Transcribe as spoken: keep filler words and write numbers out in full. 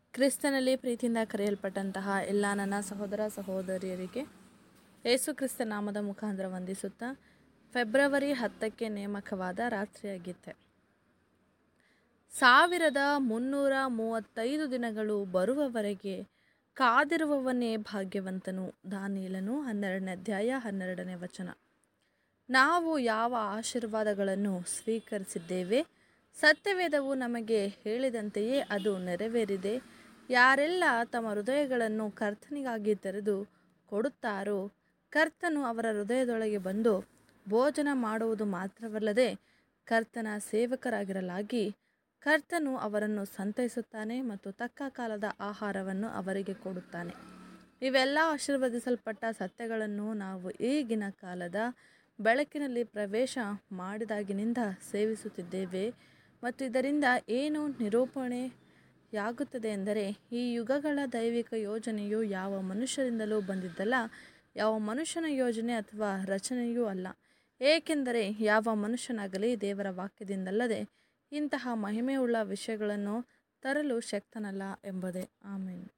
ಕ್ರಿಸ್ತನಲ್ಲಿ ಪ್ರೀತಿಯಿಂದ ಕರೆಯಲ್ಪಟ್ಟಂತಹ ಎಲ್ಲ ನನ್ನ ಸಹೋದರ ಸಹೋದರಿಯರಿಗೆ ಯೇಸು ಕ್ರಿಸ್ತ ನಾಮದ ಮುಖಾಂತರ ವಂದಿಸುತ್ತಾ ಫೆಬ್ರವರಿ ಹತ್ತಕ್ಕೆ ನೇಮಕವಾದ ರಾತ್ರಿಯಾಗಿತ್ತೆ. ಸಾವಿರದ ಮುನ್ನೂರ ಮೂವತ್ತೈದು ದಿನಗಳು ಬರುವವರೆಗೆ ಕಾದಿರುವವನೇ ಭಾಗ್ಯವಂತನು. ದಾನಿಯೇಲನು ಹನ್ನೆರಡನೇ ಅಧ್ಯಾಯ ಹನ್ನೆರಡನೇ ವಚನ. ನಾವು ಯಾವ ಆಶೀರ್ವಾದಗಳನ್ನು ಸ್ವೀಕರಿಸಿದ್ದೇವೆ? ಸತ್ಯವೇದವು ನಮಗೆ ಹೇಳಿದಂತೆಯೇ ಅದು ನೆರವೇರಿದೆ. ಯಾರೆಲ್ಲ ತಮ್ಮ ಹೃದಯಗಳನ್ನು ಕರ್ತನಿಗಾಗಿ ತೆರೆದು ಕೊಡುತ್ತಾರೋ ಕರ್ತನು ಅವರ ಹೃದಯದೊಳಗೆ ಬಂದು ಭೋಜನ ಮಾಡುವುದು ಮಾತ್ರವಲ್ಲದೆ ಕರ್ತನ ಸೇವಕರಾಗಿರಲಾಗಿ ಕರ್ತನು ಅವರನ್ನು ಸಂತೈಸುತ್ತಾನೆ ಮತ್ತು ತಕ್ಕ ಕಾಲದ ಆಹಾರವನ್ನು ಅವರಿಗೆ ಕೊಡುತ್ತಾನೆ. ಇವೆಲ್ಲ ಆಶೀರ್ವದಿಸಲ್ಪಟ್ಟ ಸತ್ಯಗಳನ್ನು ನಾವು ಈಗಿನ ಕಾಲದ ಬೆಳಕಿನಲ್ಲಿ ಪ್ರವೇಶ ಮಾಡಿದಾಗಿನಿಂದ ಸೇವಿಸುತ್ತಿದ್ದೇವೆ. ಮತ್ತು ಇದರಿಂದ ಏನು ನಿರೂಪಣೆಯಾಗುತ್ತದೆ ಎಂದರೆ, ಈ ಯುಗಗಳ ದೈವಿಕ ಯೋಜನೆಯು ಯಾವ ಮನುಷ್ಯರಿಂದಲೂ ಬಂದಿದ್ದಲ್ಲ, ಯಾವ ಮನುಷ್ಯನ ಯೋಜನೆ ಅಥವಾ ರಚನೆಯೂ ಅಲ್ಲ. ಏಕೆಂದರೆ ಯಾವ ಮನುಷ್ಯನಾಗಲಿ ದೇವರ ವಾಕ್ಯದಿಂದಲ್ಲದೆ ಇಂತಹ ಮಹಿಮೆಯುಳ್ಳ ವಿಷಯಗಳನ್ನು ತರಲು ಶಕ್ತನಲ್ಲ ಎಂಬುದೇ. ಆಮೆನ್.